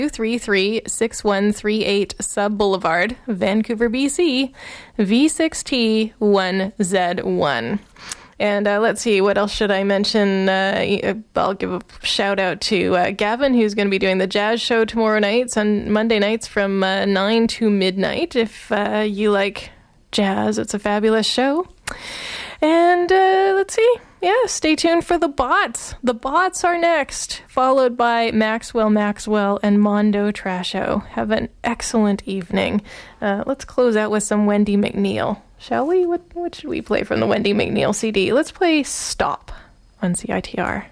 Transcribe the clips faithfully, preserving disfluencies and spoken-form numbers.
two three three, six one three eight Sub Boulevard, Vancouver, B C, V six T one Z one. And uh, let's see, what else should I mention? Uh, I'll give a shout out to uh, Gavin, who's going to be doing the jazz show tomorrow nights on Monday nights from uh, nine to midnight. If uh, you like jazz, it's a fabulous show. And uh, let's see, yeah, stay tuned for the bots. The bots are next, followed by Maxwell Maxwell and Mondo Trasho. Have an excellent evening. Uh, let's close out with some Wendy McNeil. Shall we? What, what should we play from the Wendy McNeil C D? Let's play Stop on C I T R.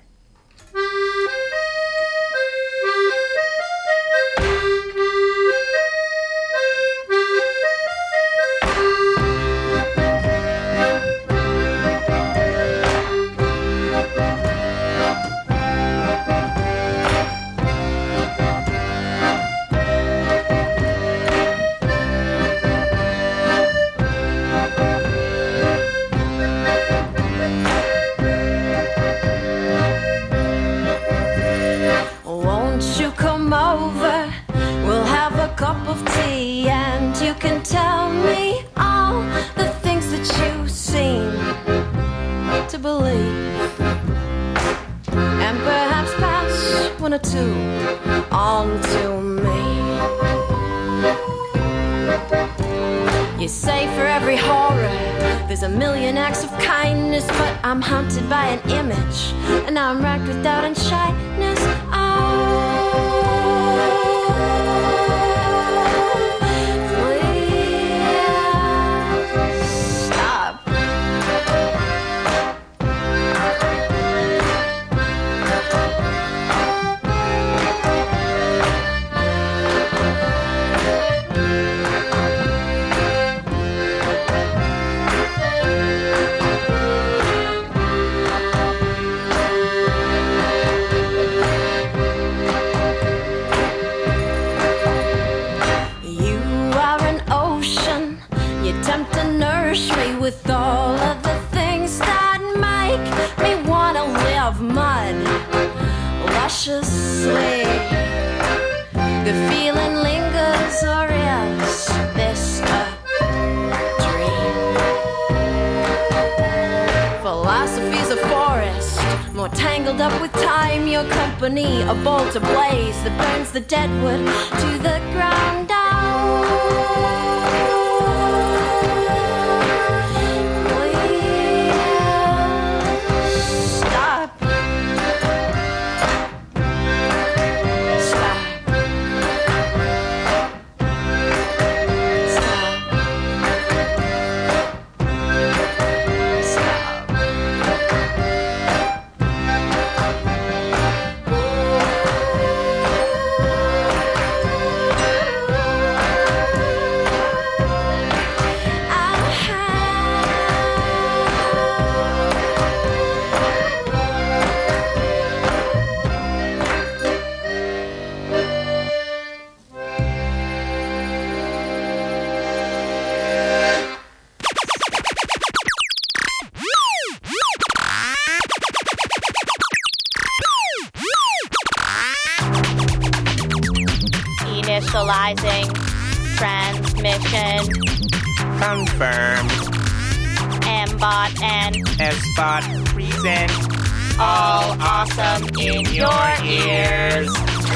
Cup of tea and you can tell me all the things that you seem to believe, and perhaps pass one or two on to me. You say for every horror there's a million acts of kindness, but I'm haunted by an image and I'm racked with doubt and shyness. Oh, with all of the things that make me want to live mud lusciously. The feeling lingers, or is this a dream? Philosophy's a forest, more tangled up with time. Your company, a bolt ablaze that burns the dead wood to the ground down. Initializing transmission. Confirmed. M-bot and S-bot present. all awesome in your ears.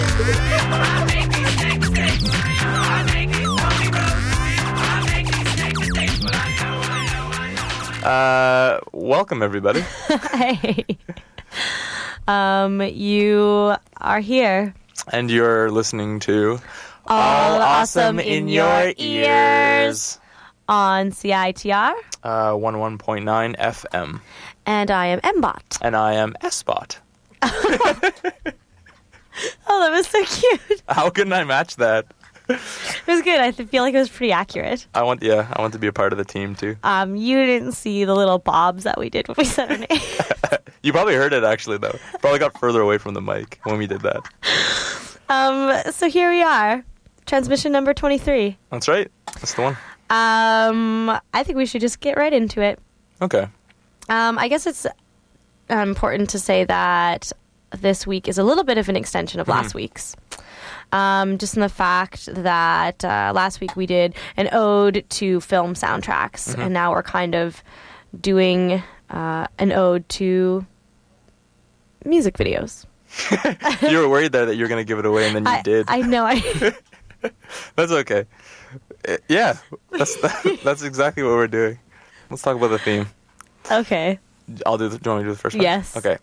Uh, welcome everybody. Hey. Um, you are here. And you're listening to All, all Awesome in, in Your Ears on C I T R. Uh, one oh one point nine F M. And I am M-bot. And I am S-bot. Oh, that was so cute. How couldn't I match that? It was good. I feel like it was pretty accurate. I want, yeah, I want to be a part of the team too. Um, you didn't see the little bobs that we did when we said our name. You probably heard it actually, though. Probably got further away from the mic when we did that. Um, so here we are, transmission number twenty-three. That's right. That's the one. Um, I think we should just get right into it. Okay. Um, I guess it's important to say that this week is a little bit of an extension of last mm-hmm. week's. um, just in the fact that uh, last week we did an ode to film soundtracks, Mm-hmm. and now we're kind of doing uh, an ode to music videos. You were worried there that you were going to give it away, and then you I, did. I know. I That's okay. Uh, Yeah, that's that's exactly what we're doing. Let's talk about the theme. okay. I'll do the. Do you want me to do the first one? Yes. Okay.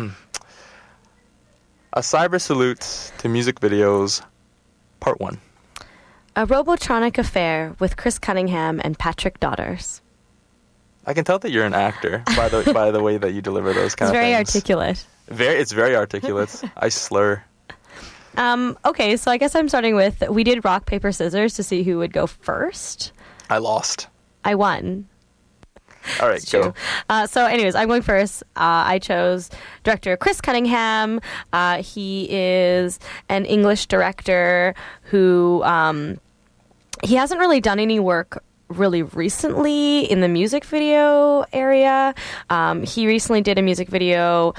A cyber salute to music videos, part one. A Robotronic Affair with Chris Cunningham and Patrick Daughters. I can tell that you're an actor by the by the way that you deliver those kind It's of very things. articulate. Very, it's very articulate. I slur. Um, okay, so I guess I'm starting with, we did rock, paper, scissors to see who would go first. I lost. I won. All right, It's go. true. Uh, so anyways, I'm going first. Uh, I chose director Chris Cunningham. Uh, he is an English director who, um, he hasn't really done any work really recently in the music video area. Um, he recently did a music video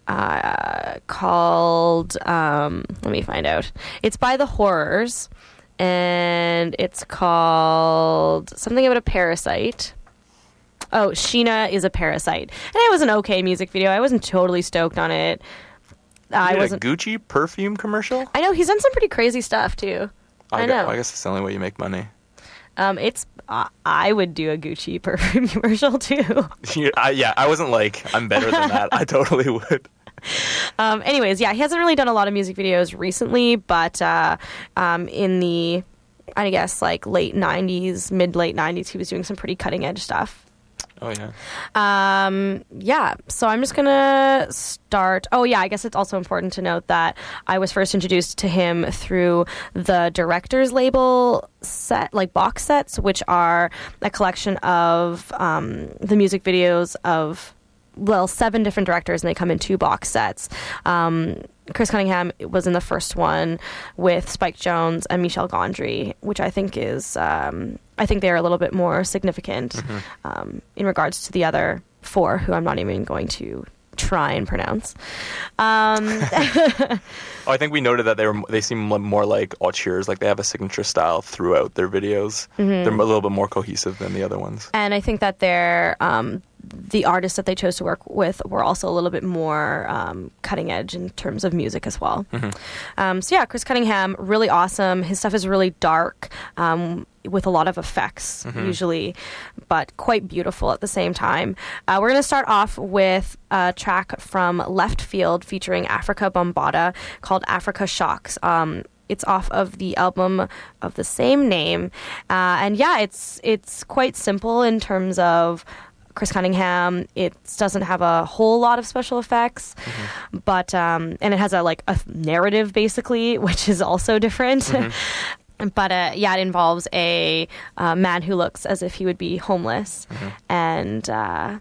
uh, called, um, let me find out. It's by The Horrors, and it's called something about a parasite. Oh, Sheena is a Parasite. And it was an okay music video. I wasn't totally stoked on it. Uh, I You did a wasn't. Gucci perfume commercial? I know he's done some pretty crazy stuff too. I gu- know. I guess it's the only way you make money. Um, it's. Uh, I would do a Gucci perfume commercial too. You- I, yeah, I wasn't like, I'm better than that. I totally would. Um, anyways, yeah, he hasn't really done a lot of music videos recently, but uh, um, in the, I guess, like late nineties, mid late nineties, he was doing some pretty cutting edge stuff. Oh, yeah. Um, yeah, so I'm just gonna start. Oh, yeah, I guess it's also important to note that I was first introduced to him through the Director's Label set, like box sets, which are a collection of um, the music videos of, well, seven different directors, and they come in two box sets. Um, Chris Cunningham was in the first one with Spike Jonze and Michel Gondry, which I think is, um, I think they're a little bit more significant Mm-hmm. um, in regards to the other four, who I'm not even going to try and pronounce. Um, Oh, I think we noted that they were they seem li- more like auteurs, like they have a signature style throughout their videos. Mm-hmm. They're a little bit more cohesive than the other ones. and I think that they're, um, the artists that they chose to work with were also a little bit more um, cutting edge in terms of music as well. Um, so yeah, Chris Cunningham, really awesome. His stuff is really dark, um, with a lot of effects usually, but quite beautiful at the same time. Uh, we're going to start off with a track from Left Field featuring Africa Bambaataa called Africa Shocks. Um, It's off of the album of the same name, uh, and yeah, it's it's quite simple in terms of Chris Cunningham. It doesn't have a whole lot of special effects, but um, and it has a like a narrative basically, which is also different. But uh, yeah, it involves a uh, man who looks as if he would be homeless, and uh,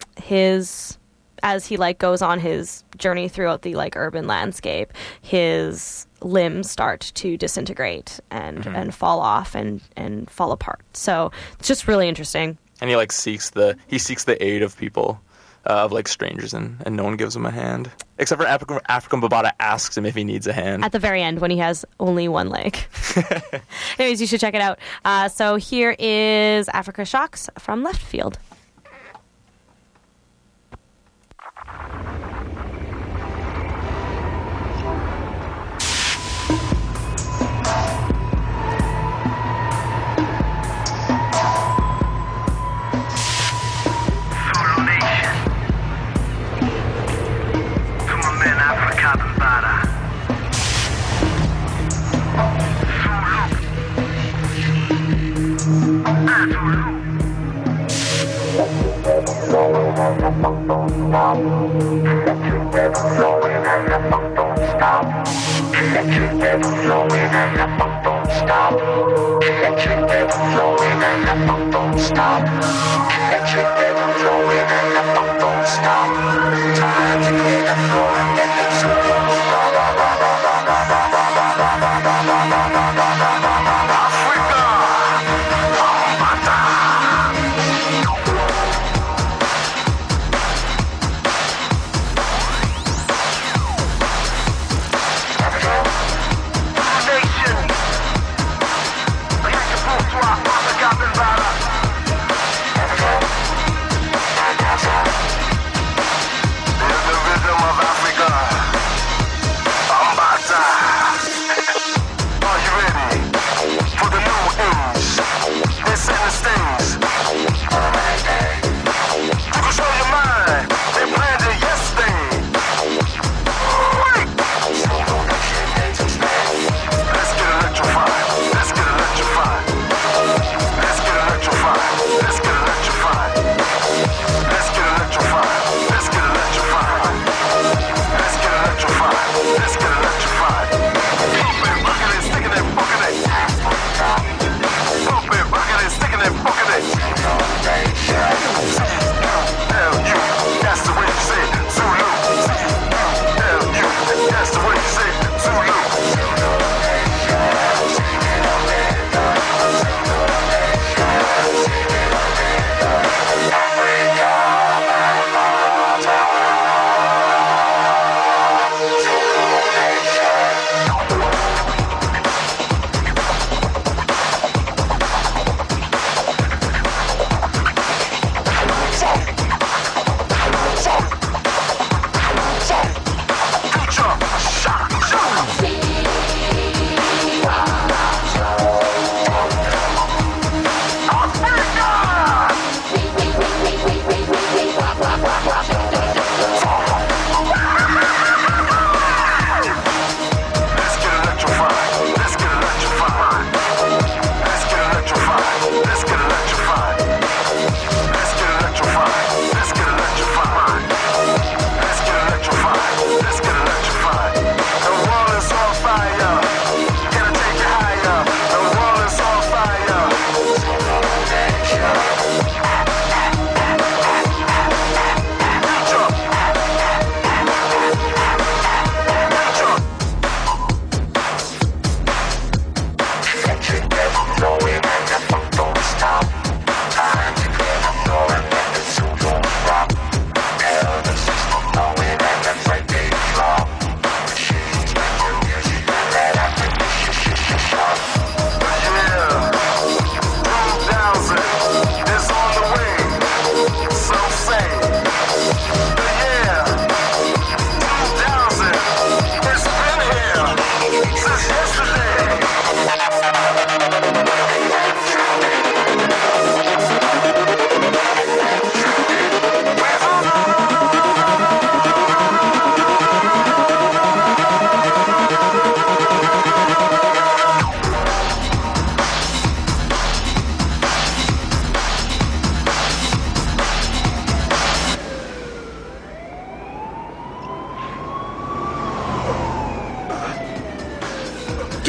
his as he like goes on his journey throughout the like urban landscape, his limbs start to disintegrate and and fall off and and fall apart. So it's just really interesting. And he like seeks the he seeks the aid of people, uh, of like strangers, and, and no one gives him a hand. Except for African African Bambaataa asks him if he needs a hand. At the very end, when he has only one leg. Anyways, you should check it out. Uh, so here is Africa Shocks from Left Field. Zulu Nation. To my man Africa Bambaataa. Zulu. Ah, Zulu. Nation.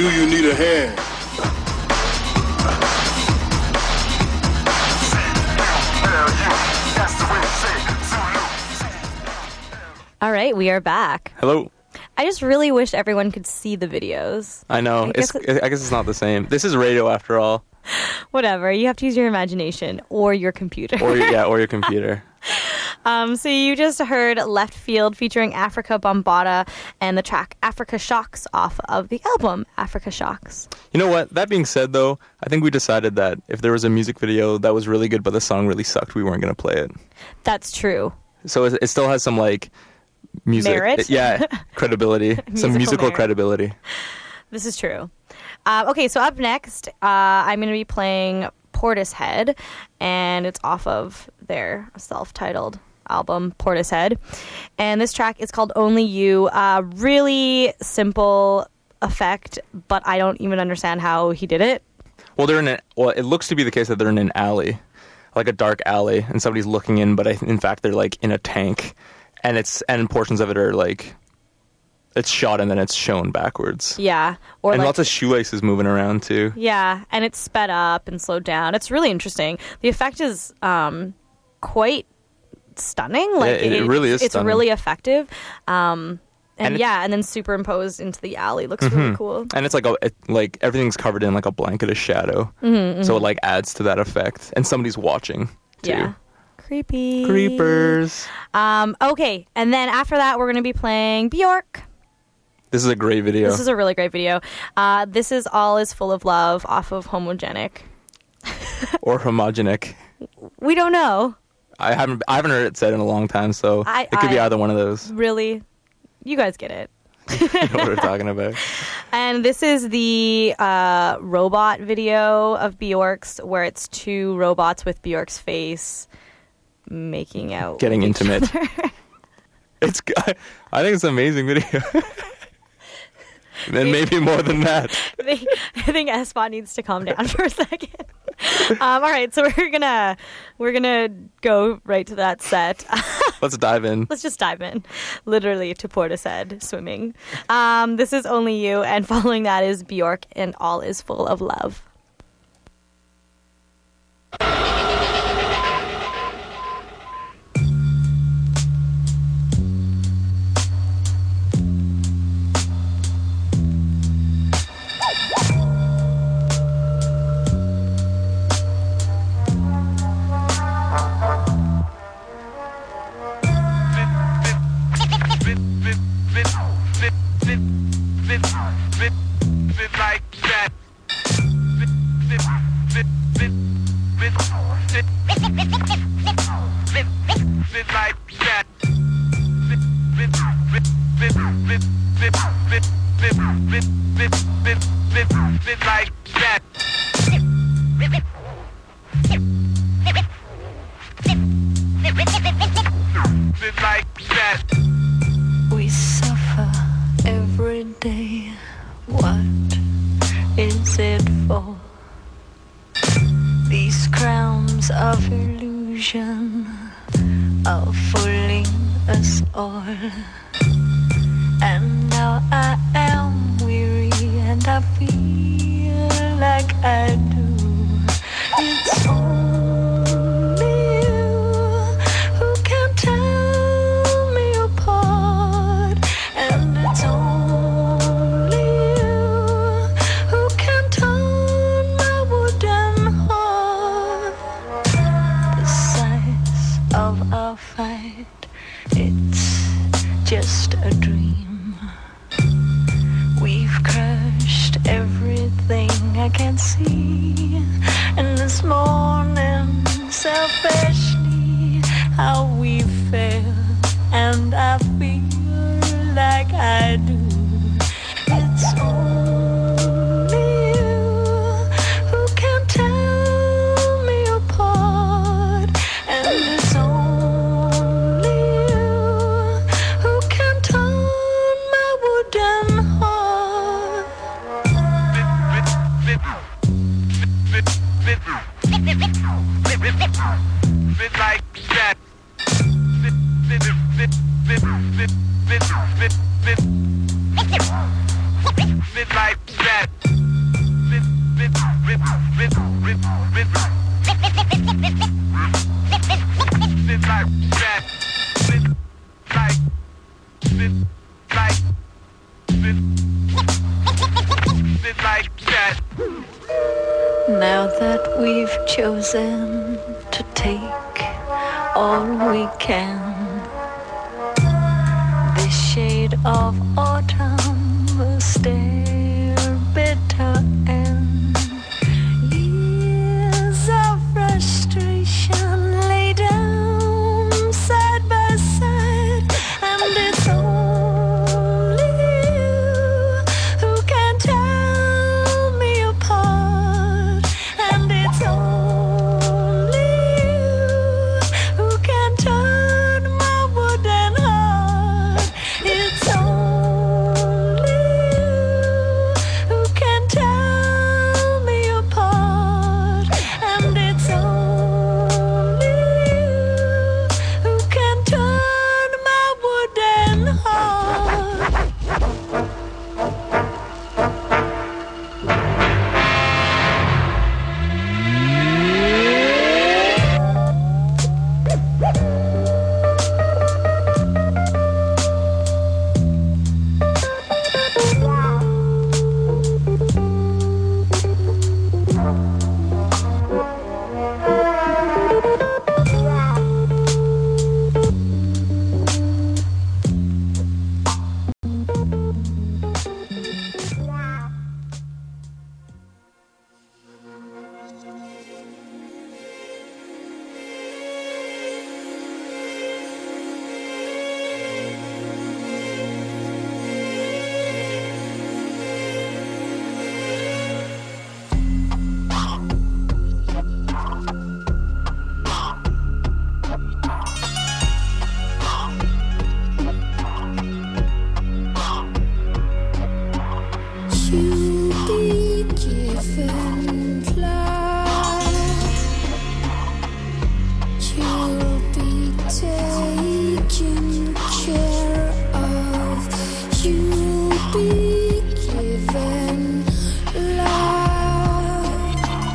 Do you need a hand? All right, we are back. Hello. I just really wish everyone could see the videos. I know. I it's. guess it- I guess it's not the same. This is radio after all, Whatever. You have to use your imagination or your computer. or your- yeah, or your computer. Um, so you just heard Left Field featuring Africa Bambaataa and the track Africa Shocks off of the album Africa Shocks. You know what? That being said, though, I think we decided that if there was a music video that was really good but the song really sucked, we weren't going to play it. That's true. So it, it still has some like music, Merit? yeah, credibility, some Musical musical merit. credibility. This is true. Uh, okay, so up next, uh, I'm going to be playing Portishead, and it's off of their self-titled album, Portishead. And this track is called Only You. Uh, really simple effect, but I don't even understand how he did it. Well, they're in a, well, it looks to be the case that they're in an alley, like a dark alley, and somebody's looking in, but I, in fact they're like in a tank, and it's and portions of it are like it's shot and then it's shown backwards. Yeah. Or and like, lots of shoelaces moving around too. yeah, and it's sped up and slowed down. It's really interesting. The effect is um, quite stunning. Like it- it really is It's stunning. really effective. Um, and, And it- yeah, and then superimposed into the alley looks really cool. And it's like a it, like everything's covered in like a blanket of shadow, Mm-hmm, so it like adds to that effect. And somebody's watching too. Yeah. Creepy. Creepers. Um, okay, and then after that, we're going to be playing Bjork. This is a great video. This is a really great video. Uh, this is All Is Full of Love off of Homogenic. or homogenic. We don't know. I haven't I haven't heard it said in a long time, so I- it could be I- either one of those. Really? You guys get it. You know what we're talking about. And this is the uh, robot video of Bjork's, where it's two robots with Bjork's face making out. Getting with each intimate. other. It's I I think it's an amazing video. And maybe more than that. I think, I think S-Bot needs to calm down for a second. Um, all right, so we're gonna we're gonna go right to that set. Let's dive in. Let's just dive in, literally to Portishead swimming. Um, this is Only You, and following that is Bjork and All Is Full of Love. We suffer every day. What is it for? These crowns of illusion are fooling us all. And now I am weary and I feel like I do. It's only you who can tell me apart. And it's only you who can turn my wooden heart. The size of our fight, it's just a dream. We've crushed everything I can see. And this morning, selfishly, how we fail. And I feel like I do. It's only you who can tell me apart. And it's only you who can turn my wooden heart. Like that. Now that we've chosen to take all we can, this shade of autumn will stare bitter and years of frustration lay down side by side, and it's only you who can tell me apart, and it's only you who can turn my wooden heart. It's only you who can tell me apart, and it's only you who can turn my wooden heart. You'll be given life. You'll be taken care of. You'll be given love.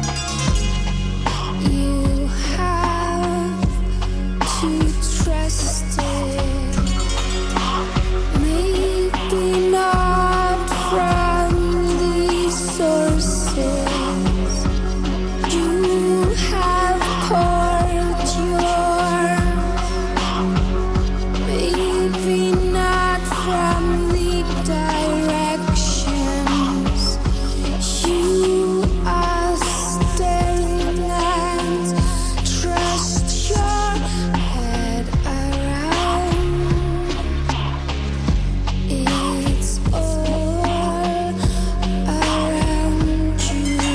You have to trust it. Maybe not from these sources. You have poured your, maybe not from the directions. You are staring and trust your head around. It's all around you.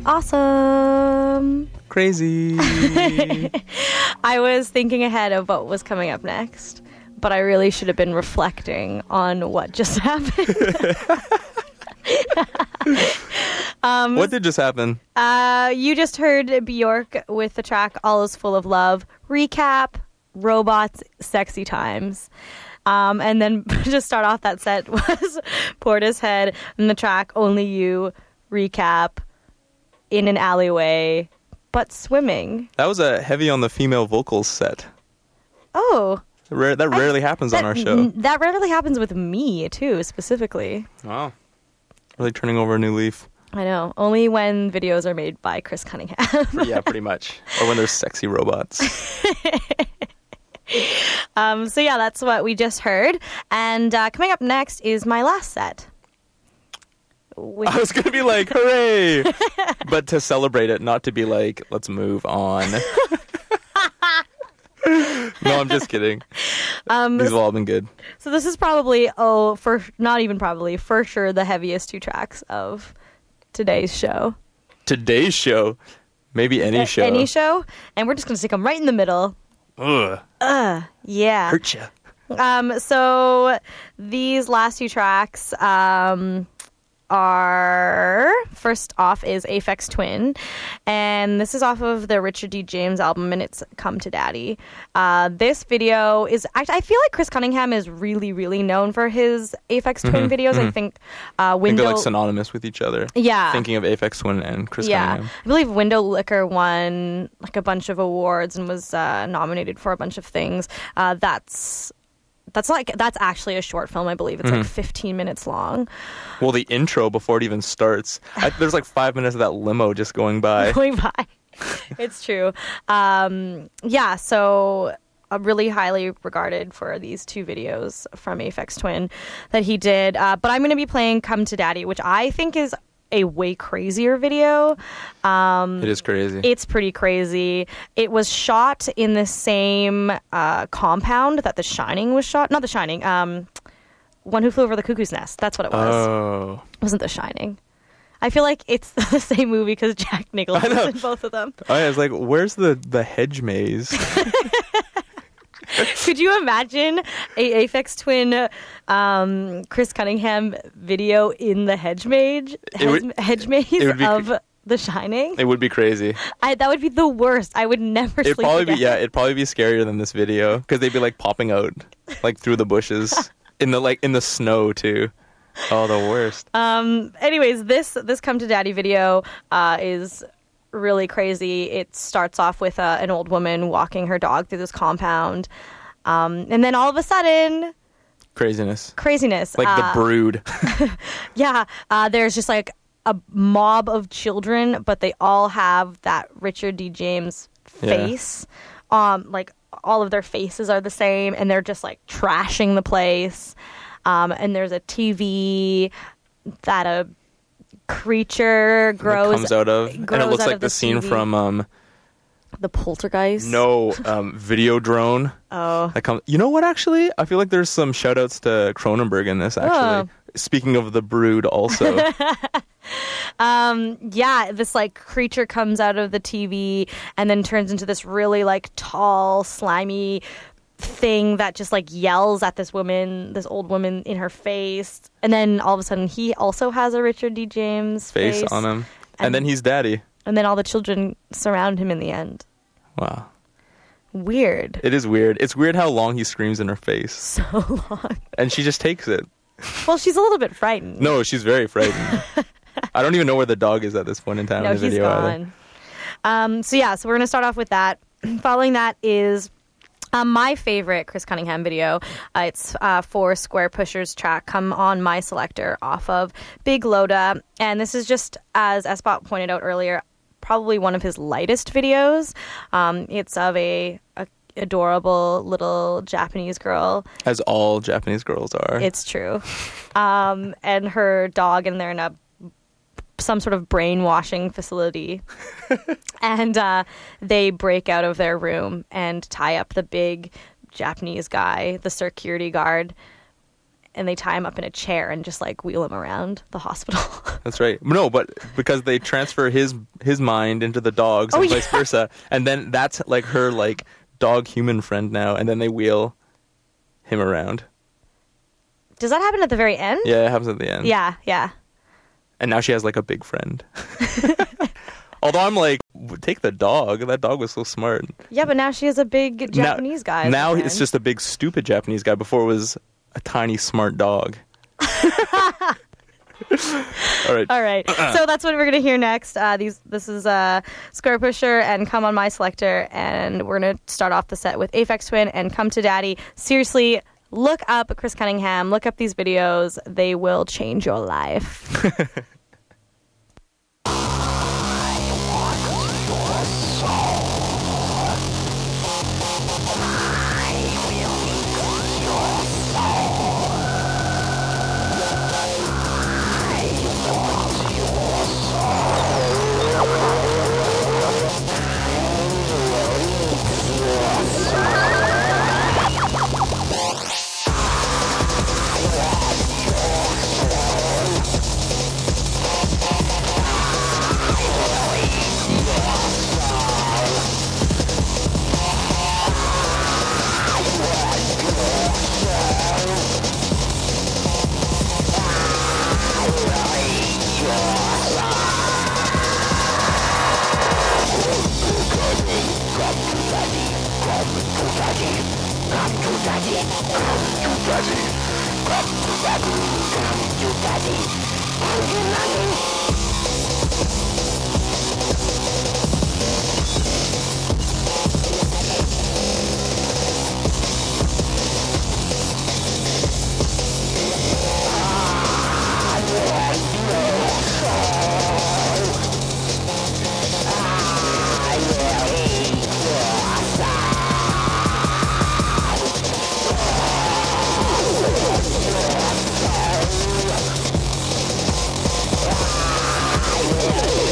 awesome. Crazy. I was thinking ahead of what was coming up next, but I really should have been reflecting on what just happened. um, What did just happen? Uh, you just heard Bjork with the track All Is Full of Love. Recap, robots, sexy times. Um, and then to start off that set was Portishead and the track Only You. Recap, in an alleyway, but swimming. That was a heavy on the female vocals set. Oh. Rare, that rarely I, happens that, on our show. n- That rarely happens with me, too, specifically. Wow. Really turning over a new leaf. I know. Only when videos are made by Chris Cunningham. Yeah, pretty much. Or when there's sexy robots. um, so, yeah, that's what we just heard. And uh, coming up next is my last set. Which I was going to be like, hooray! But to celebrate it, not to be like, let's move on. No, I'm just kidding. Um, These have all been good. So this is probably, oh, for not even probably, for sure the heaviest two tracks of today's show. Today's show. Maybe any A- show. Any show. And we're just going to stick them right in the middle. Ugh. Ugh, yeah. Hurt ya. Um, so these last two tracks um, are, first off is Aphex Twin, and this is off of the Richard D. James album, and it's Come to Daddy. Uh, this video is, I, I feel like Chris Cunningham is really, really known for his Aphex Twin Mm-hmm, videos. mm-hmm. I think uh, I think Window... they're like synonymous with each other. Yeah. Thinking of Aphex Twin and Chris Yeah, Cunningham. I believe Window Liquor won like a bunch of awards and was uh, nominated for a bunch of things. Uh, that's that's like that's actually a short film. I believe it's like fifteen minutes long. Well, the intro before it even starts, I, there's like five minutes of that limo just going by. Going by, it's true. Um, yeah, so uh, really highly regarded for these two videos from Aphex Twin that he did. Uh, but I'm going to be playing "Come to Daddy," which I think is a way crazier video. Um, It is crazy. It's pretty crazy. It was shot in the same uh, compound that The Shining was shot. Not The Shining. Um, One Who Flew Over the Cuckoo's Nest. That's what it was. Oh. It wasn't The Shining. I feel like it's the same movie because Jack Nicholson is in both of them. Oh, yeah, I was like, where's the, the hedge maze? Could you imagine a Aphex Twin um, Chris Cunningham video in the hedge maze, It would- hedge maze it would be of cr- The Shining? It would be crazy. I, that would be the worst. I would never It'd sleep probably again. be yeah. It'd probably be scarier than this video because they'd be like popping out like through the bushes in the like in the snow too. Oh, the worst. Um. Anyways, this this Come to Daddy video uh, is really crazy. It starts off with uh, an old woman walking her dog through this compound, um, and then all of a sudden, Craziness. craziness. Like uh, the Brood. Yeah, uh, there's just like a mob of children, but they all have that Richard D. James face. Um, like all of their faces are the same, and they're just like trashing the place. Um, and there's a T V that a creature grows That comes out of, and grows it looks out like of the, the scene T V. from um The Poltergeist. no um video drone. Oh. That comes. You know what? Actually, I feel like there's some shout outs to Cronenberg in this. Actually, Oh. speaking of the Brood, also. Um, yeah, this like creature comes out of the T V and then turns into this really like tall, slimy thing that just like yells at this woman, this old woman in her face. And then all of a sudden he also has a Richard D. James face, face on him, and, And- then he's daddy. And then all the children surround him in the end. Wow, Weird. it is weird. It's weird how long he screams in her face, So long. and she just takes it. Well, she's a little bit frightened. No, she's very frightened. I don't even know where the dog is at this point in time No, in the he's video. either. gone. Um, so yeah, so we're gonna start off with that. Following that is um, my favorite Chris Cunningham video. Uh, it's uh, for Square Pusher's track "Come On My Selector" off of Big Loda, and this is just, as Espot pointed out earlier, probably one of his lightest videos. Um, it's of a, a adorable little Japanese girl. As all Japanese girls are. It's true. Um, and her dog, and they're in a some sort of brainwashing facility. And uh, they break out of their room and tie up the big Japanese guy, the security guard. and they tie him up in a chair and just like wheel him around the hospital. That's right. No, but because they transfer his his mind into the dog's Oh, and vice yeah. versa, and then that's like her like dog human friend now, and then they wheel him around. Does that happen at the very end? Yeah, it happens at the end. Yeah, yeah. And now she has like a big friend. Although I'm like, take the dog. That dog was so smart. Yeah, but now she has a big Japanese now, guy. as Now a it's friend. just a big stupid Japanese guy. Before it was a tiny smart dog. All right. All right. So that's what we're going to hear next. Uh, these, this is uh, Square Pusher and Come On My Selector. And we're going to start off the set with Aphex Twin and Come to Daddy. Seriously, look up Chris Cunningham. Look up these videos. They will change your life. Yeah.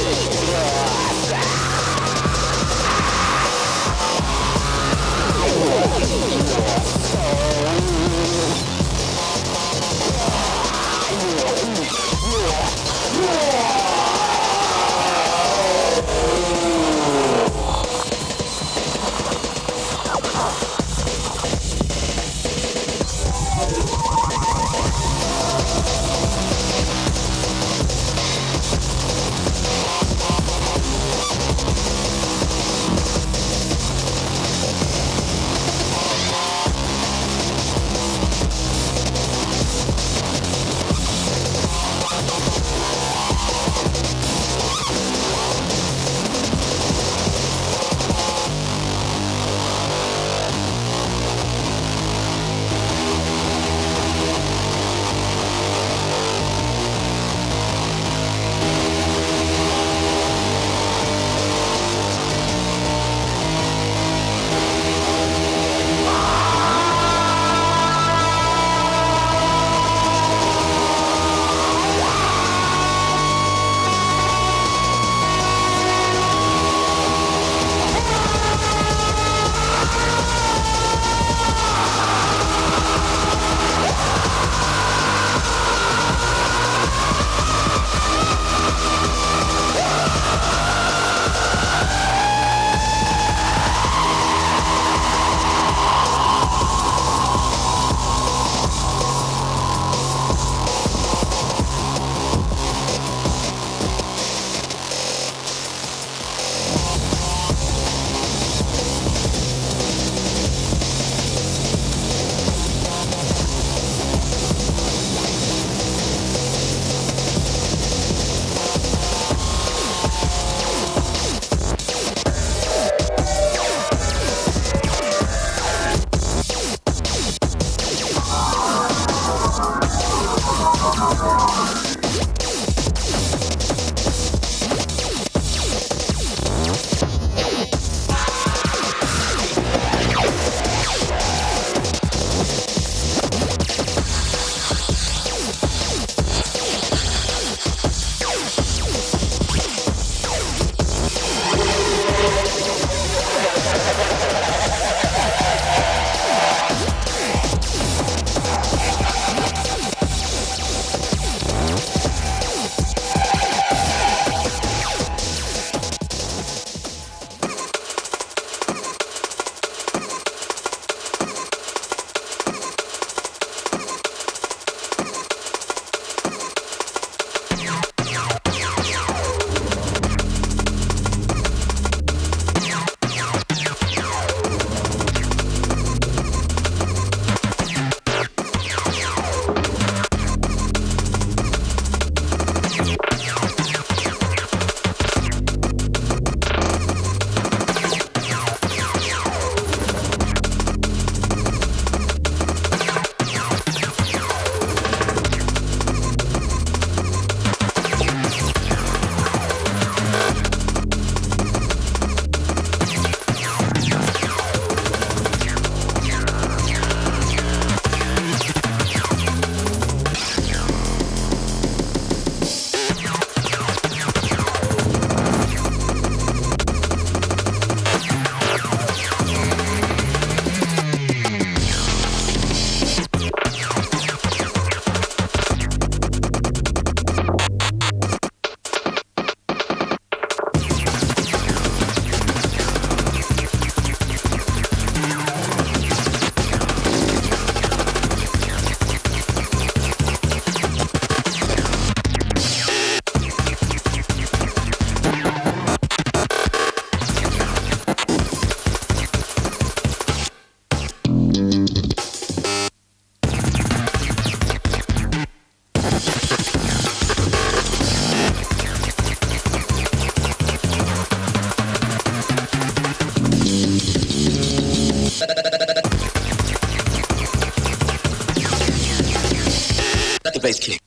Space King.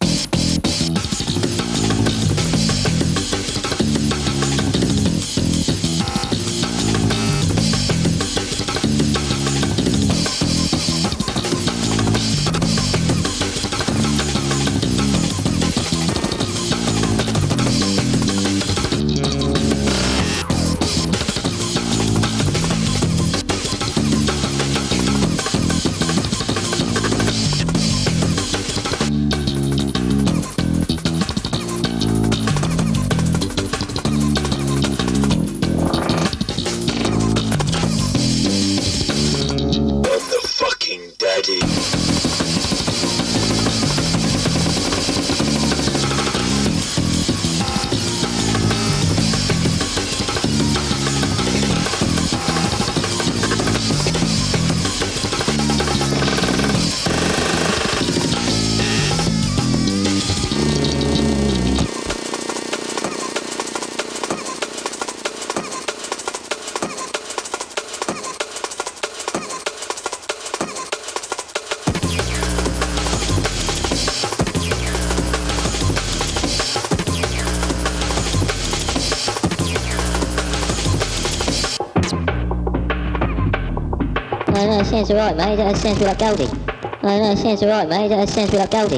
Uh, sounds alright, mate. That sounds like Goldie. Uh, no, sounds alright, mate. That sounds like Goldie.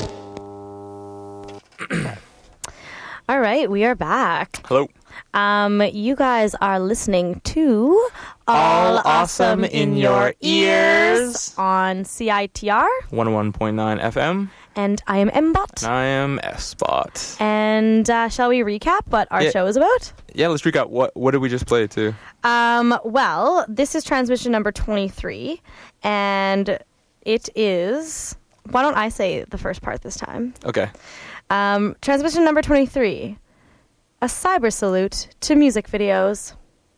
All right, we are back. Hello. Um, you guys are listening to All Awesome in Your Ears on C I T R one oh one point nine F M. And I am M-Bot. And I am S-Bot. And uh, shall we recap what our Yeah. show is about? Yeah, let's recap. What what did we just play too? Um, well, this is transmission number twenty-three, and it is... Why don't I say the first part this time? Okay. Um, transmission number twenty-three, a cyber salute to music videos.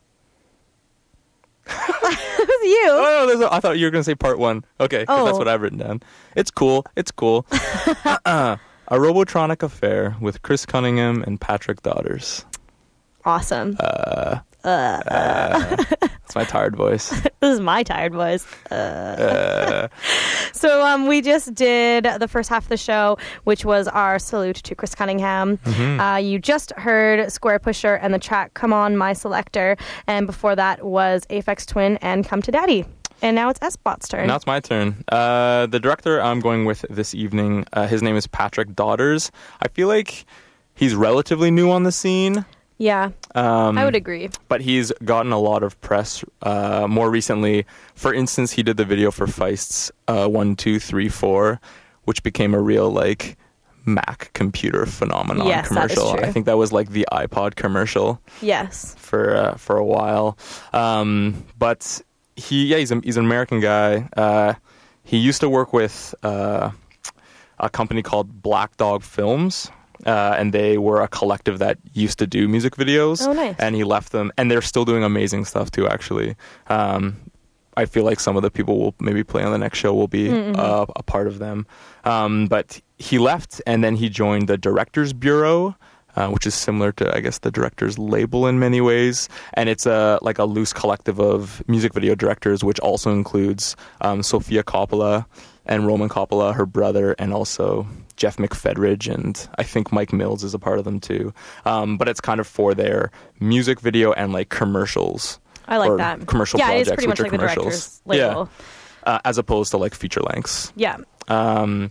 It was you. Oh, no, there's a, I thought you were going to say part one. Okay, 'cause Oh. that's what I've written down. It's cool. It's cool. uh-uh. A Robotronic affair with Chris Cunningham and Patrick Daughters. Awesome. Uh, Uh, uh, it's my tired voice. this is my tired voice. Uh, So um, we just did the first half of the show, which was our salute to Chris Cunningham. Mhm. Uh, you just heard Square Pusher and the track Come On My Selector. And before that was Aphex Twin and Come to Daddy. And now it's S-Bot's turn. Now it's my turn. Uh, the director I'm going with this evening, uh, his name is Patrick Daughters. I feel like he's relatively new on the scene. Yeah, Um, I would agree. But he's gotten a lot of press uh, more recently. For instance, he did the video for Feist's uh, one, two, three, four, which became a real like Mac computer phenomenon Yes, that is commercial. true. I think that was like the iPod commercial Yes. for uh, for a while. Um, but he, yeah, he's a, he's an American guy. Uh, he used to work with uh, a company called Black Dog Films. Uh, and they were a collective that used to do music videos. Oh, nice. And he left them, and they're still doing amazing stuff too. Actually, um, I feel like some of the people we'll maybe play on the next show will be Mm-hmm. uh, a part of them. Um, but he left, and then he joined the Directors Bureau, uh, which is similar to, I guess, the Directors Label in many ways. And it's a like a loose collective of music video directors, which also includes um, Sofia Coppola and Roman Coppola, her brother, and also Jeff McFedridge, and I think Mike Mills is a part of them too. Um, but it's kind of for their music video and like commercials. I like or that. Commercial yeah, projects, it's pretty which much are like the commercials. director's label. Yeah, uh, as opposed to like feature lengths. Yeah. Um,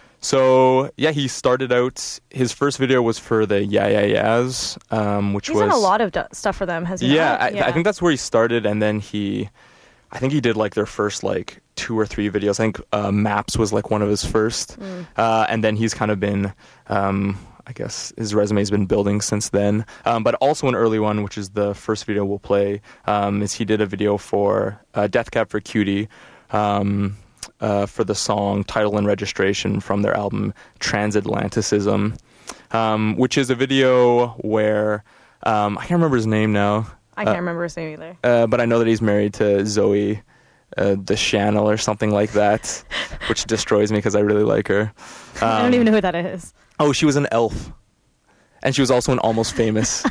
so yeah, he started out. His first video was for the Yeah Yeah Yeahs, um, which He's was done a lot of d- stuff for them, has he yeah, not? I, I think that's where he started, and then he, I think he did like their first like two or three videos. I think uh, Maps was like one of his first, Mm. uh, and then he's kind of been, um, I guess his resume's been building since then. Um, but also an early one, which is the first video we'll play, um, is he did a video for uh, Death Cab for Cutie. Um, uh, for the song Title and Registration from their album Transatlanticism, um, which is a video where um, I can't remember his name now. I can't uh, remember his name either. Uh, but I know that he's married to Zoe uh, Deschanel or something like that, which destroys me because I really like her. Um, I don't even know who that is. Oh, she was an elf. And she was also an Almost Famous.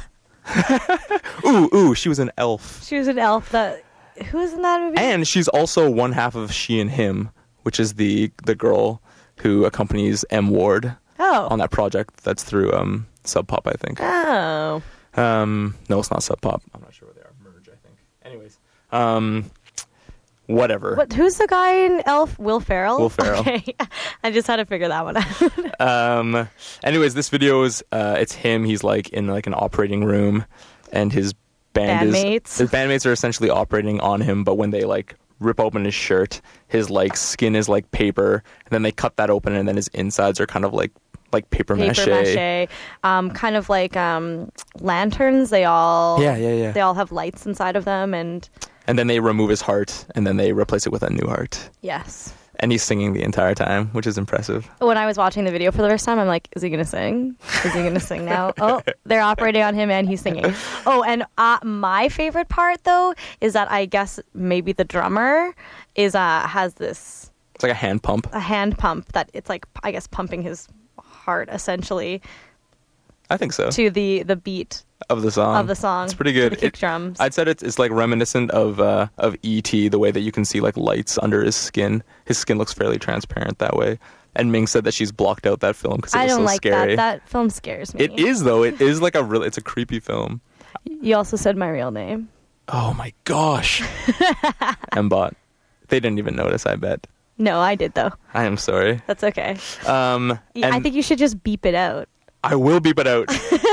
ooh, ooh, she was an elf. She was an elf that... Who was in that movie? And she's also one half of She and Him, which is the the girl who accompanies M. Ward Oh. on that project that's through um, Sub Pop, I think. Oh. Um, no, it's not Sub Pop. I'm not sure where they are. Merge, I think. Anyways, um, whatever. What? Who's the guy in Elf? Will Ferrell? Will Ferrell. Okay. I just had to figure that one out. um, anyways, this video is uh, it's him. He's like in like an operating room, and his band Bandmates. is his bandmates are essentially operating on him. But when they like rip open his shirt, his like skin is like paper, and then they cut that open, and then his insides are kind of like like paper, Paper mache. mache. Um, kind of like um, lanterns. They all Yeah, yeah, yeah. They all have lights inside of them, and And then they remove his heart, and then they replace it with a new heart. yes. And he's singing the entire time, which is impressive. When I was watching the video for the first time, I'm like, is he going to sing? Is he going to sing now? Oh, they're operating on him and he's singing. Oh, and uh, my favorite part, though, is that I guess maybe the drummer is uh, has this It's like a hand pump. a hand pump that it's like, I guess, pumping his heart, essentially, I think so. to the, the beat Of the song. of the song. It's pretty to good. the kick It- drums. I'd said it's, it's like reminiscent of uh, of E T, the way that you can see like lights under his skin. His skin looks fairly transparent that way. And Ming said that she's blocked out that film because it I was don't so like scary. that. That film scares me. It is though. It is like a real. It's a creepy film. You also said my real name. Oh my gosh. Mbot. They didn't even notice. I bet. No, I did, though. I am sorry. That's okay. Um, I and think you should just beep it out. I will beep it out.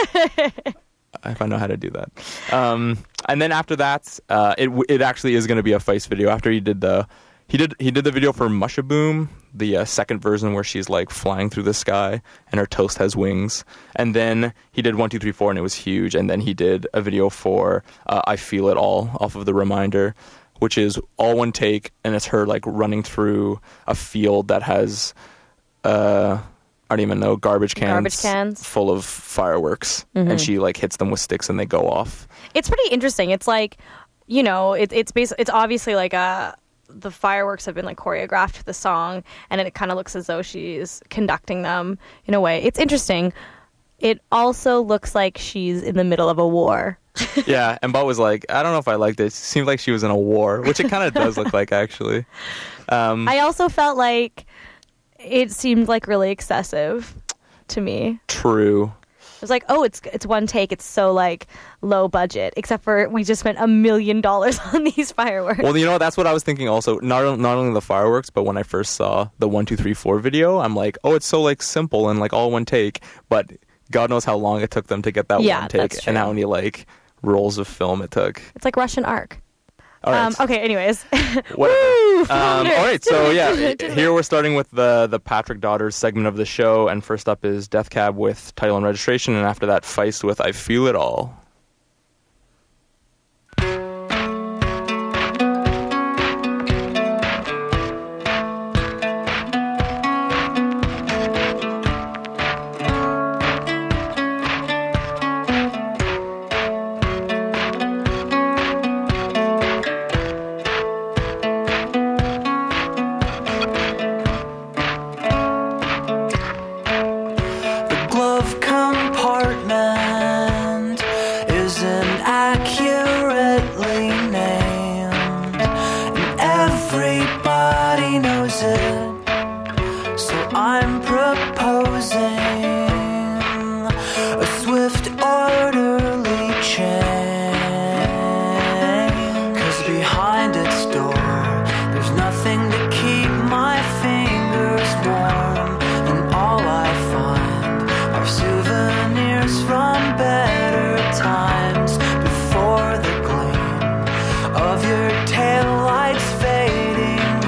If I know how to do that. Um, and then after that, uh, it w- it actually is going to be a Feist video. After he did the he did he did the video for Mushaboom, the uh, second version where she's like flying through the sky and her toast has wings. And then he did one two three four and it was huge. And then he did a video for uh, I Feel It All off of the Reminder, which is all one take, and it's her like running through a field that has uh I don't even know, garbage cans, Garbage cans. full of fireworks, Mm-hmm. and she like hits them with sticks and they go off. It's pretty interesting. It's like, you know, it, it's bas- It's obviously like a the fireworks have been like choreographed to the song, and it kind of looks as though she's conducting them in a way. It's interesting. It also looks like she's in the middle of a war. Yeah, and Bot was like, I don't know if I like this. It seemed like she was in a war, which it kind of does look like actually. Um, I also felt like it seemed like really excessive to me. true. It was like, oh, it's it's one take. It's so like low budget, except for we just spent a million dollars on these fireworks. Well, you know, that's what I was thinking also. Not not only the fireworks, but when I first saw the one two three four video, I'm like, oh, it's so like simple and like all one take. But God knows how long it took them to get that Yeah, one take, that's true. and how many like rolls of film it took. It's like Russian Ark. All right. Um, okay, anyways. Whatever. Woo! Um, all right, so yeah, here we're starting with the the Patrick Daughters segment of the show, and first up is Death Cab with Title and Registration, and after that, Feist with I Feel It All. The glove compartment isn't accurately named, and everybody knows it. So I'm proposing a swift, orderly change. 'Cause behind its door, there's nothing to keep my fingers warm, and all I find are souvenirs from better times before the gleam of your taillights fading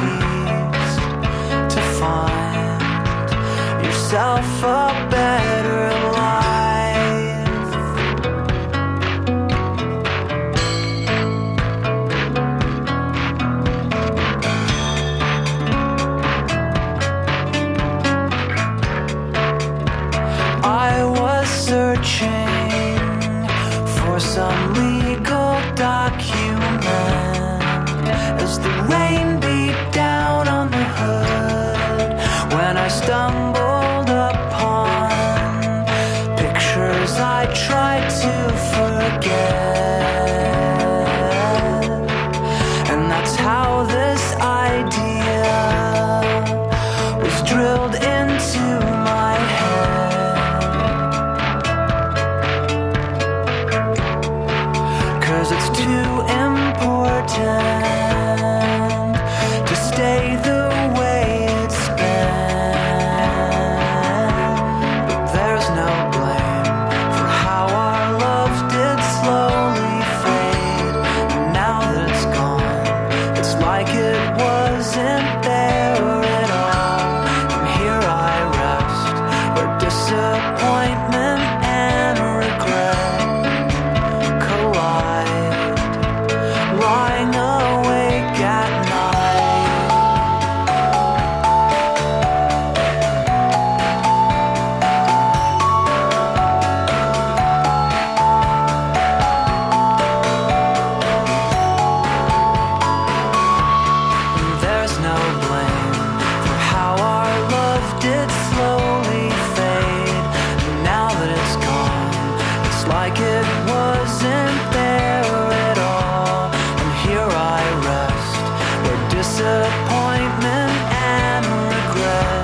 disappointment and regret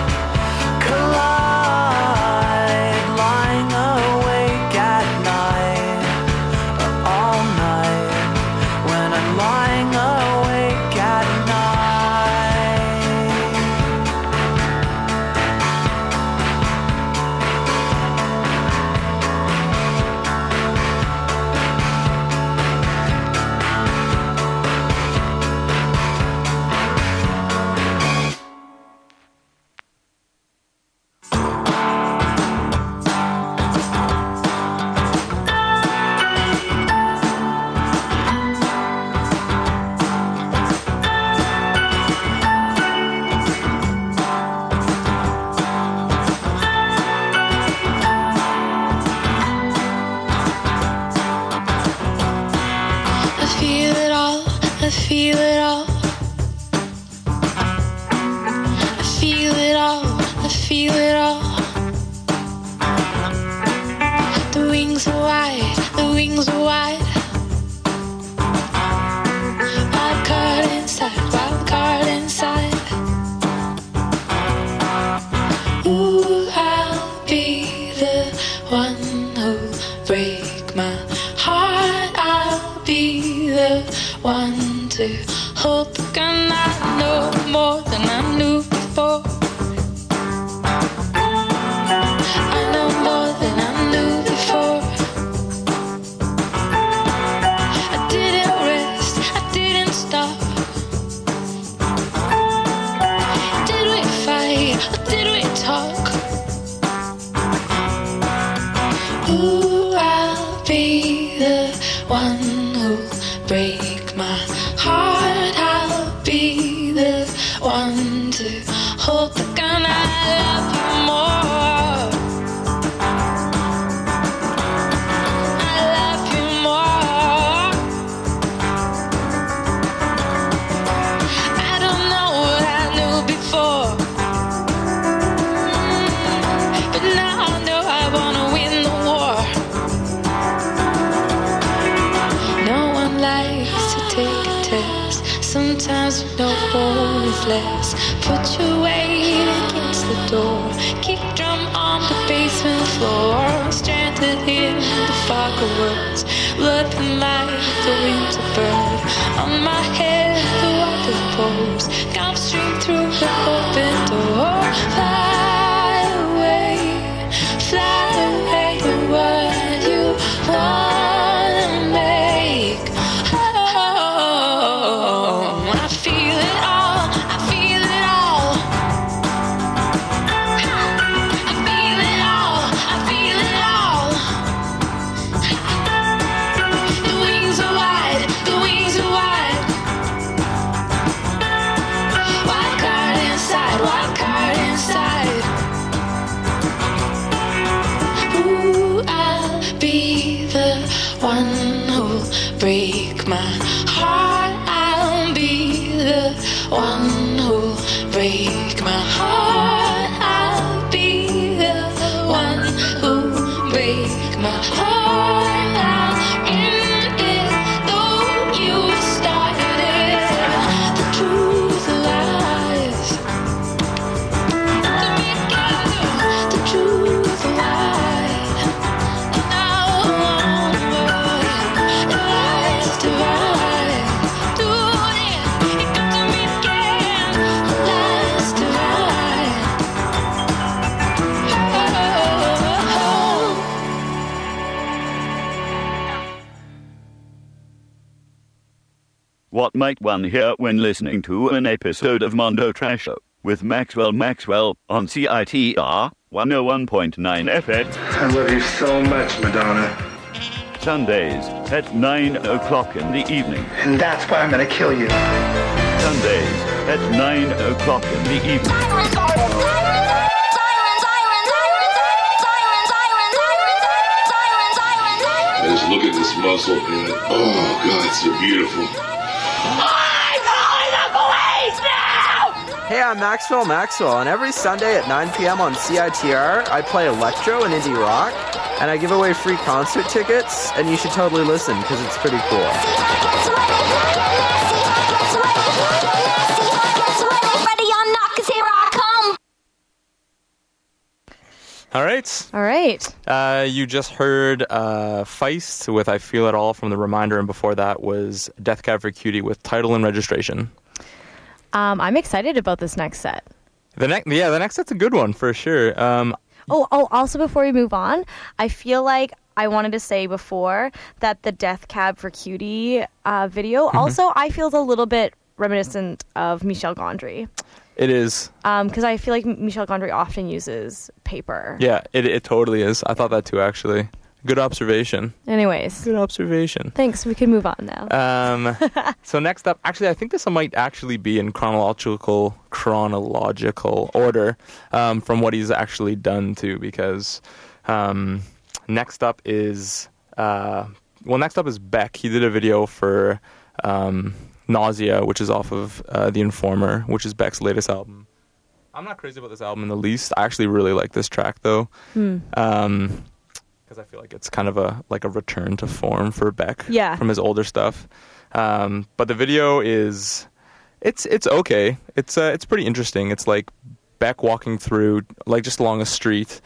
collide, lying awake at night, all night, when I'm lying awake at I feel it all, I feel it all. I feel it all, I feel it all. The wings are wide, the wings are wide. Wild card inside, wild card inside. Ooh, I'll be the one who'll break my heart. I'll be the one to hold the gun. I know more than I knew before. I know more than I knew before. I didn't rest, I didn't stop. Did we fight or did we talk? Ooh, I'll be the one who'll break my heart. I'll be the one to hold the gun. I love you more. I love you more. I don't know what I knew before, but now I know I wanna win the war. No one likes to take a test. Sometimes you know more is less. Put your weight against the door. Kick drum on the basement floor. Stranded in the fog of words. Looking like the winter bird. On my head the water pours. Come stream through the open door. Fly away, fly away to what you wanna make. Oh, I feel it all, I feel it all. I feel it all, I feel it all. The wings are wide, the wings are wide. Wild card inside, wild card inside. Ooh, I'll be the one who'll break my heart. I'll be the one who'll break my heart. I'll be the one who'll break my heart. I'm in it, though you started it. The truth lies. The truth lies. Lies to rise. Do it, it got to me again. Lies to rise. Oh. What might one hear when listening to an episode of Mondo Trasho with Maxwell Maxwell on C I T R one oh one point nine F M? I love you so much, Madonna. Sundays at nine o'clock in the evening. And that's why I'm gonna kill you. Sundays at nine o'clock in the evening. Just look at this muscle and oh god, it's so beautiful. Hey, I'm Maxwell Maxwell, and every Sunday at nine p.m. on C I T R, I play electro and indie rock, and I give away free concert tickets, and you should totally listen, because it's pretty cool. All right. All right. Uh, you just heard uh, Feist with I Feel It All from The Reminder, and before that was Death Cab for Cutie with Title and Registration. Um, I'm excited about this next set. The next, yeah, the next set's a good one for sure. Um, Oh, oh, also before we move on, I feel like I wanted to say before that the Death Cab for Cutie uh, video Mm-hmm. also I feel is a little bit reminiscent of Michel Gondry. it is. Because um, I feel like Michel Gondry often uses paper. Yeah, it it totally is. I thought that too, actually. Good observation. Anyways. Good observation. Thanks. We can move on now. Um, so next up, actually, I think this might actually be in chronological chronological order um, from what he's actually done too, because um, next up is uh, well, next up is Beck. He did a video for um, Nausea, which is off of uh, The Informer, which is Beck's latest album. I'm not crazy about this album in the least. I actually really like this track though. Hmm. Um, because I feel like it's kind of a like a return to form for Beck Yeah. from his older stuff. Um, but the video is it's it's okay. It's uh, it's pretty interesting. It's like Beck walking through like just along a street,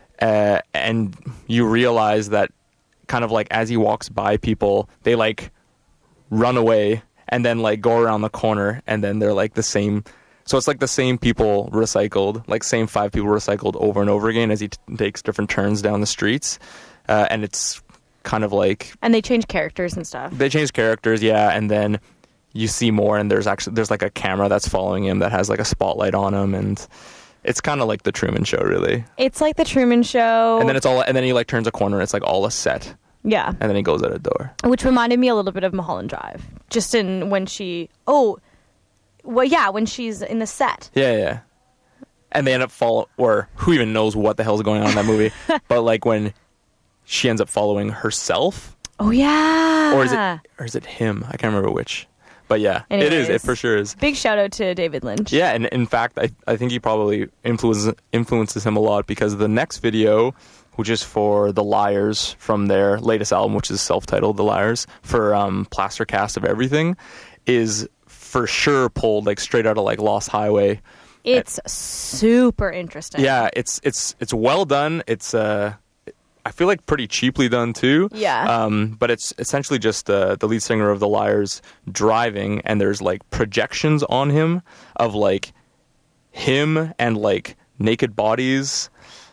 uh, and you realize that kind of like as he walks by people, they like run away and then like go around the corner, and then they're like the same. So it's like the same people recycled, like same five people recycled over and over again as he t- takes different turns down the streets. Uh, and it's kind of like... And they change characters and stuff. They change characters, yeah, and then you see more, and there's actually there's like a camera that's following him that has like a spotlight on him, and it's kind of like the Truman Show, really. It's like the Truman Show. And then it's all, and then he like turns a corner, and it's like all a set. Yeah. And then he goes out a door. Which reminded me a little bit of Mulholland Drive. Just in when she... Oh... Well, yeah, when she's in the set. Yeah, yeah. And they end up follow, or who even knows what the hell's going on in that movie? But like when she ends up following herself. Oh yeah. Or is it, or is it him? I can't remember which. But yeah, Anyways, it is. It for sure is. Big shout out to David Lynch. Yeah, and in fact, I I think he probably influences influences him a lot, because the next video, which is for The Liars from their latest album, which is self-titled The Liars, for um, Plaster Cast of Everything, is for sure pulled like straight out of like Lost Highway. It's and, super interesting. Yeah, it's it's it's well done. It's uh, I feel like pretty cheaply done too. Yeah. Um, but it's essentially just uh, the lead singer of The Liars driving, and there's like projections on him of like him and like naked bodies,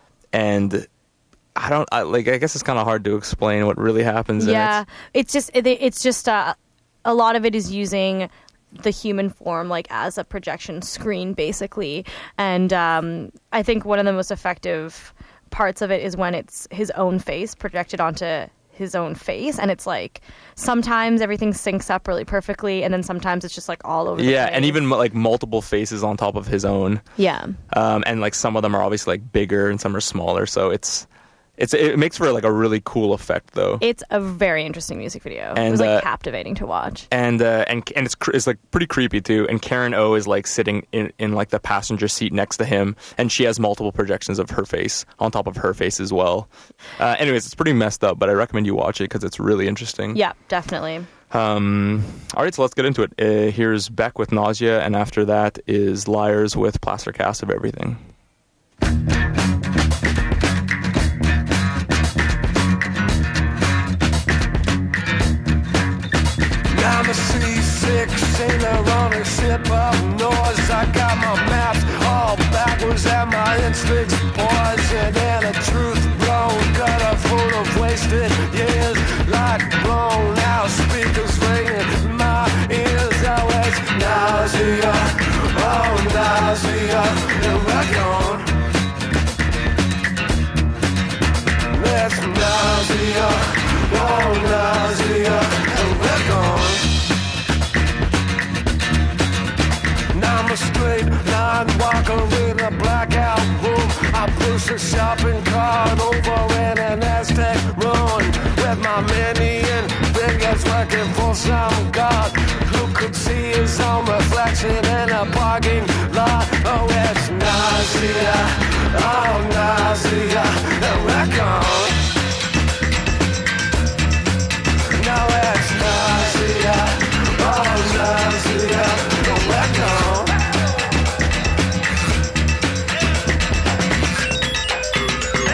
and I don't I, like. I guess it's kind of hard to explain what really happens. Yeah, in it. it's just it, it's just uh, a lot of it is using the human form like as a projection screen basically, and um, I think one of the most effective parts of it is when it's his own face projected onto his own face, and it's like sometimes everything syncs up really perfectly, and then sometimes it's just like all over the yeah place. And even like multiple faces on top of his own. Yeah. Um, and like some of them are obviously like bigger and some are smaller, so it's It's it makes for like a really cool effect, though. It's a very interesting music video. And, it was like uh, captivating to watch. And uh, and and it's cr- it's like pretty creepy too. And Karen O is like sitting in, in like the passenger seat next to him, and she has multiple projections of her face on top of her face as well. Uh, anyways, it's pretty messed up, but I recommend you watch it because it's really interesting. Yeah, definitely. Um, all right, so let's get into it. Uh, here's Beck with Nausea, and after that is Liars with Plaster Cast of Everything. I'm a C six sailor on a ship of noise. I got my maps all backwards and my instincts poison and a truth blown, gutter full of wasted years, like blown out speakers ringing in my ears. Oh, it's nausea, oh nausea, and we're gone. It's nausea, oh nausea, and we're gone. I'm a straight line walker in a blackout room. I push a shopping cart over in an Aztec ruin with my many and fingers working for some god who could see his own reflection in a parking lot. Oh, it's nausea, oh nausea, and we're gone. Now it's nausea, oh nausea, and we're gone.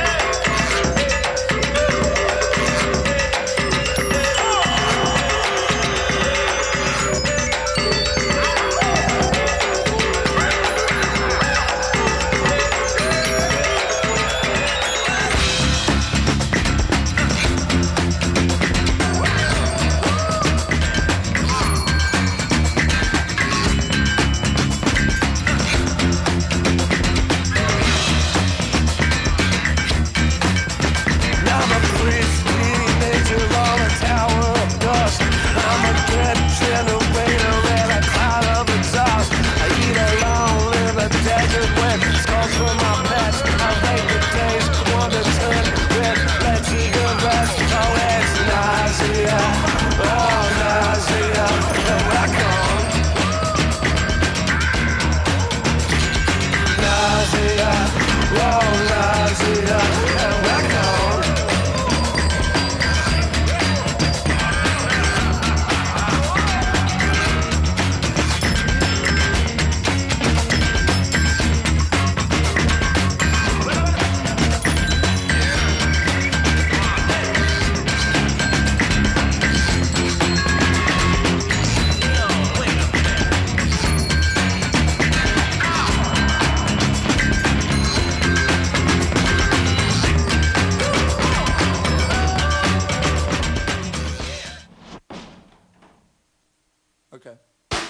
Oh, Nausea, and we're gone. Okay.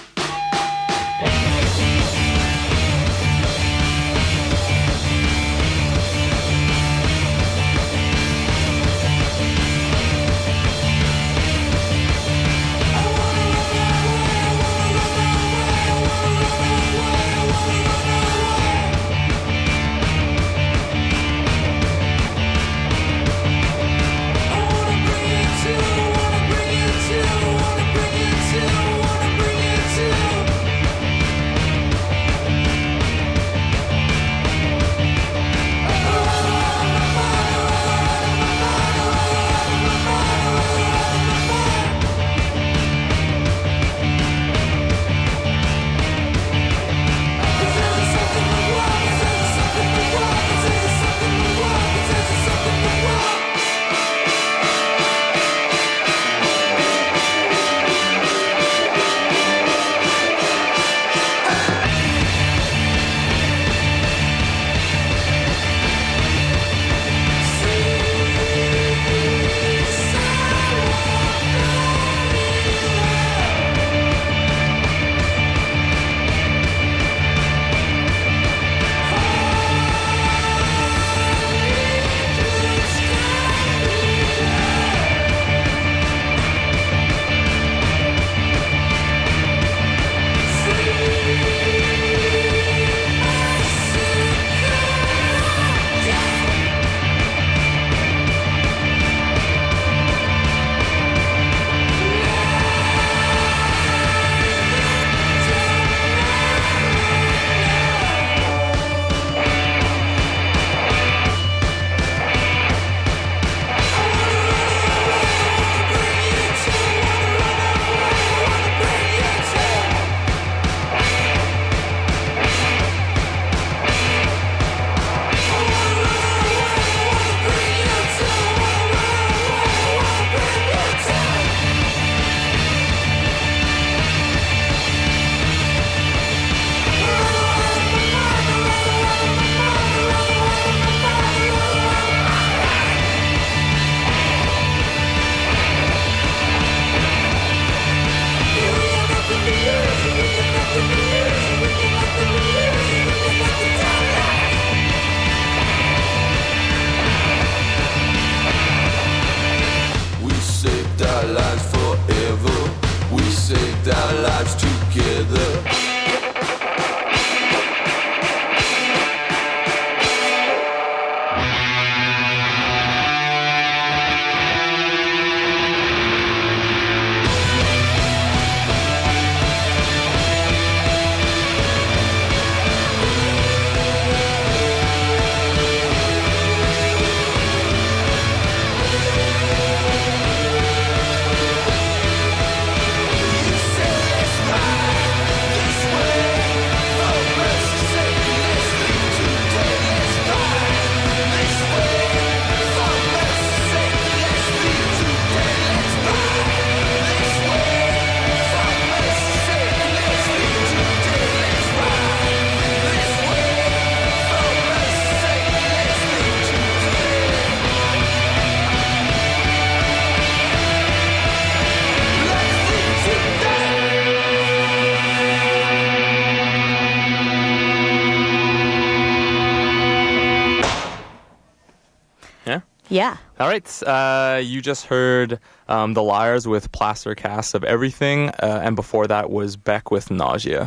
Yeah. All right. Uh, you just heard um, The Liars with Plaster Cast of Everything, uh, and before that was Beck with Nausea.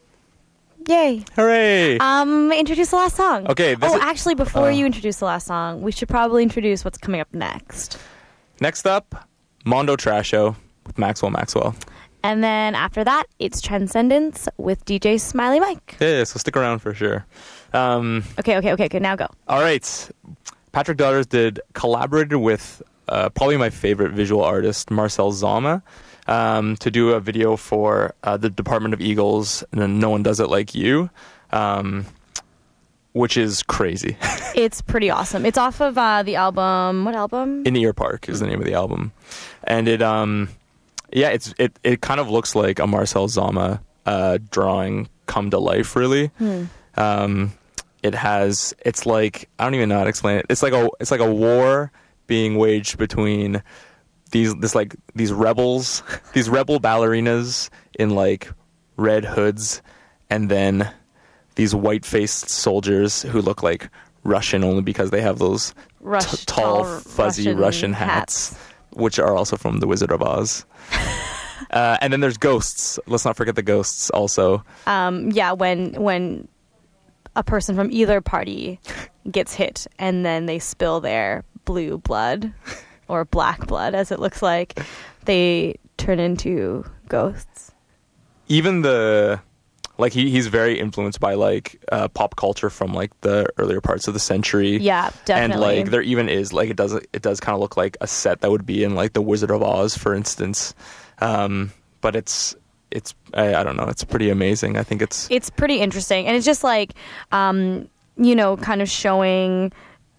Yay. Hooray. Um, introduce the last song. Okay. This oh, is, actually, before uh, you introduce the last song, we should probably introduce what's coming up next. Next up, Mondo Trasho with Maxwell Maxwell. And then after that, it's Transcendence with D J Smiley Mike. Yeah, so stick around for sure. Um, okay, okay, okay, okay. Now go. All right. Patrick Daughters did collaborated with uh, probably my favorite visual artist, Marcel Zama, um, to do a video for uh, the Department of Eagles, and No One Does It Like You, um, which is crazy. It's pretty awesome. It's off of uh, the album. What album? In the Ear Park is the name of the album, and it um. Yeah, it's it, it kind of looks like a Marcel Zama uh, drawing come to life, really. Hmm. Um, it has it's like I don't even know how to explain it. It's like a it's like a war being waged between these this like these rebels, these rebel ballerinas in like red hoods, and then these white-faced soldiers who look like Russian only because they have those Rush, t- tall, tall fuzzy Russian Russian hats. hats. Which are also from The Wizard of Oz. uh, and then there's ghosts. Let's not forget the ghosts also. Um, yeah, when when a person from either party gets hit and then they spill their blue blood or black blood, as it looks like, they turn into ghosts. Even the... Like, he, he's very influenced by, like, uh, pop culture from, like, the earlier parts of the century. Yeah, definitely. And, like, there even is, like, it does it does kind of look like a set that would be in, like, The Wizard of Oz, for instance. Um, but it's, it's I, I don't know, it's pretty amazing. I think it's... It's pretty interesting. And it's just, like, um, you know, kind of showing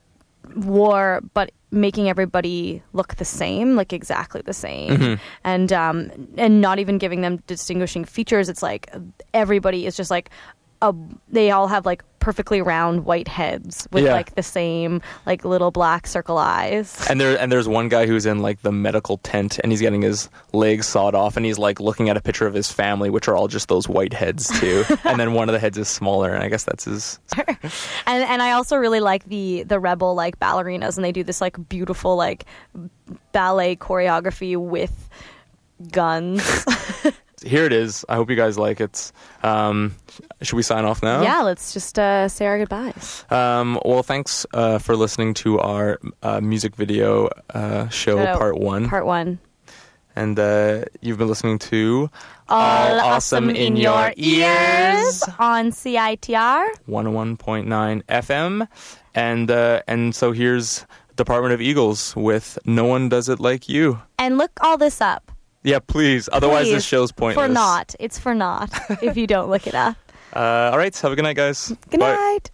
war, but making everybody look the same, like exactly the same, Mm-hmm. and um, and not even giving them distinguishing features. It's like everybody is just like a, they all have like perfectly round white heads with Yeah. like the same like little black circle eyes. And there and there's one guy who's in like the medical tent and he's getting his legs sawed off and he's like looking at a picture of his family, which are all just those white heads too. And then one of the heads is smaller, and I guess that's his. and and I also really like the the rebel like ballerinas, and they do this like beautiful like ballet choreography with guns. Here it is. I hope you guys like it. Um, should we sign off now? Yeah, let's just uh, say our goodbyes. Um, well, thanks uh, for listening to our uh, music video uh, show, Shout out part one. Part one. And uh, you've been listening to All Awesome in Your Ears on C I T R one oh one point nine F M. And, uh, and so here's Department of Eagles with No One Does It Like You. And look all this up. Yeah, please. Otherwise, Please. this show's pointless. For naught. It's for naught if you don't look it up. Uh, all right. Have a good night, guys. Good Bye. night.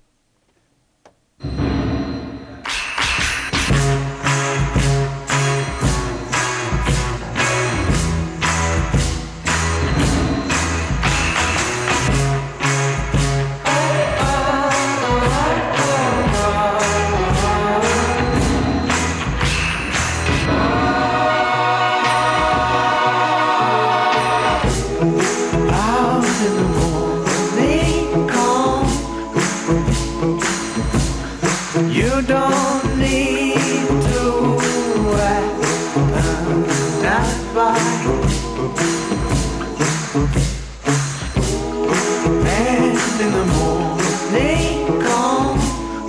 Out in the morning calm, you don't need to ask that by. And in the morning calm,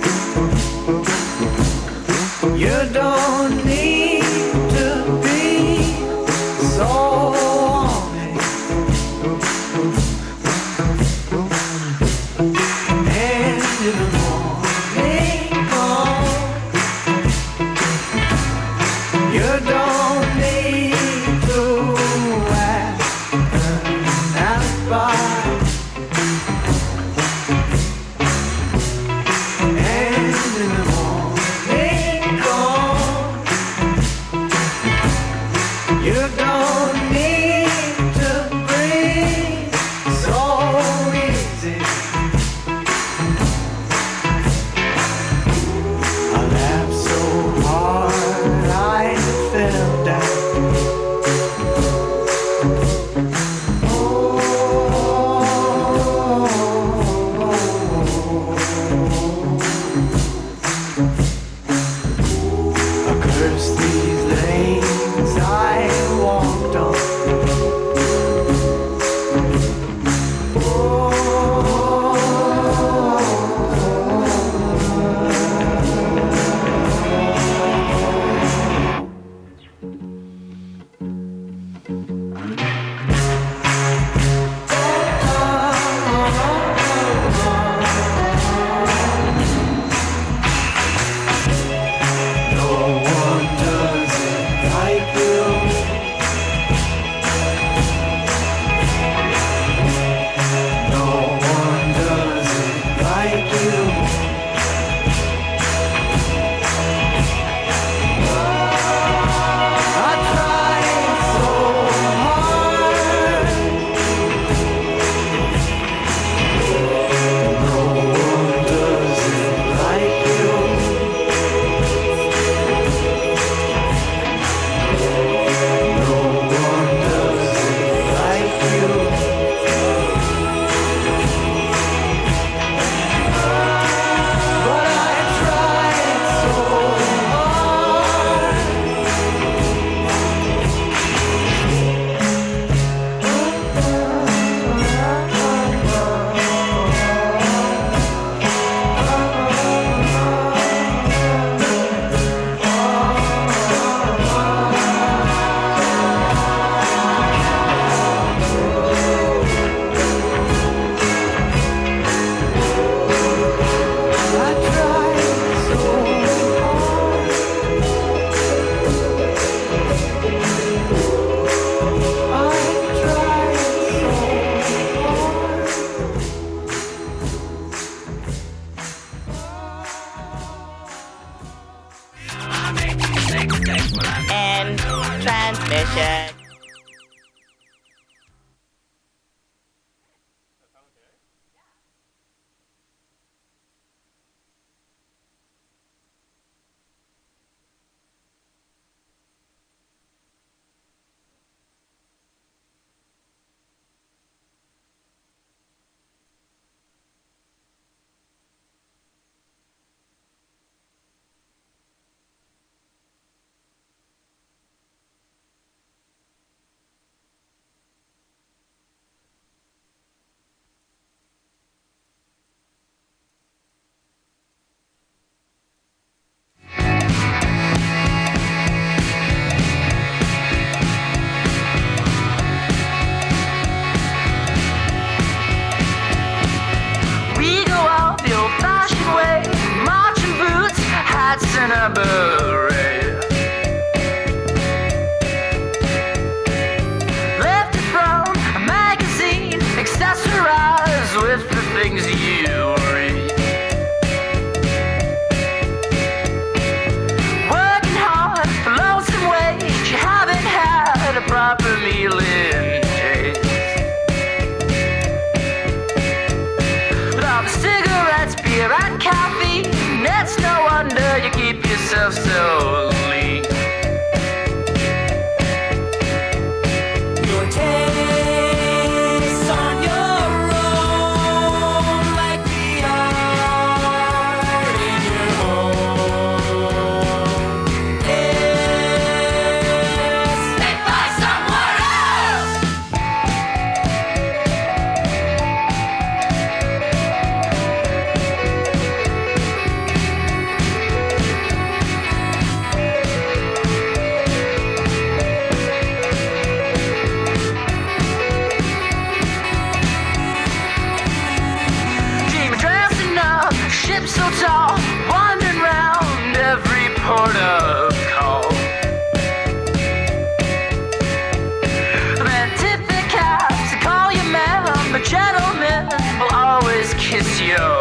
you don't need to be so on it. And in the morning calm, you don't need to ask an alibi. magic. We go out the old-fashioned way, marching boots, hats, and a beret. Left it from a magazine, accessorized with the things you read. Working hard for lonesome wage, you haven't had a proper meal in days. With all the cigarettes, beer, and caffeine, it's no wonder you keep yourself so lean. Your tastes on your own, like the art in your home. It's made by someone else. Dream of dressing up, ship so tall, wandering round every port of call. Then tip the caps and call you ma'am, the gentleman will always kiss your